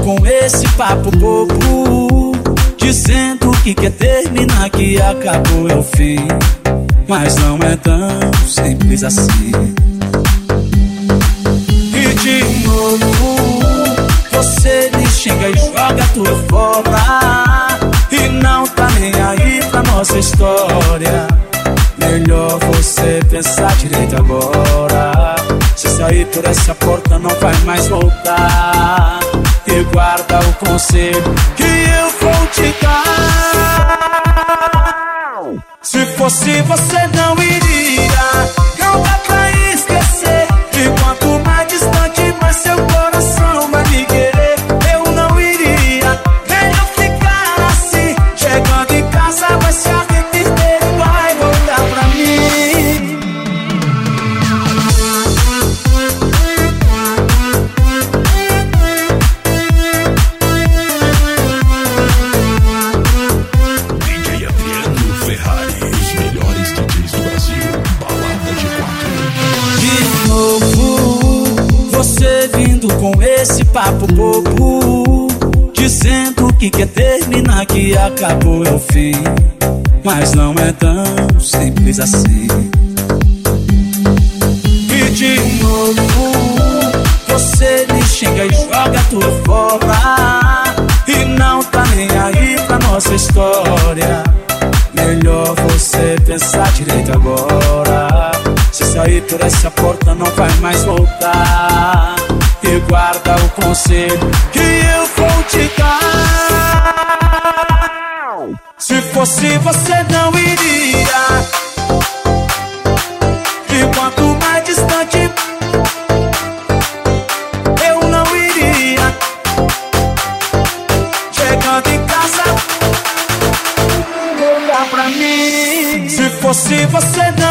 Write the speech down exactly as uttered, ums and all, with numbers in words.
com esse papo bobo, dizendo que quer terminar, que acabou é o fim. Mas não é tão simples assim. E de novo você me xinga e joga tudo fora, e não tá nem aí pra nossa história. Melhor você pensar direito agora. Se sair por essa porta não vai mais voltar. E guarda o conselho que eu vou te dar. Se fosse você não iria, não dá pra esquecer. E quanto mais distante, mais seu coração vai me querer. Eu não iria, melhor ficar assim. Chegando em casa vai se arrepender, vai voltar pra mim. D J Adriano Ferrari, os melhores D Js do Brasil. Balada de quatro. De novo você vindo com esse papo bobo, dizendo que quer terminar, que acabou é o fim. Mas não é tão simples assim. E de novo você me xinga e joga tudo fora, e não tá nem aí pra nossa história. Melhor você pensar direito agora. Se sair por essa porta não vai mais voltar. E guarda o conselho que eu vou te dar. Se fosse você não iria, e quanto mais distante, eu não iria. Chegando em casa, voltar pra mim. Se fosse você não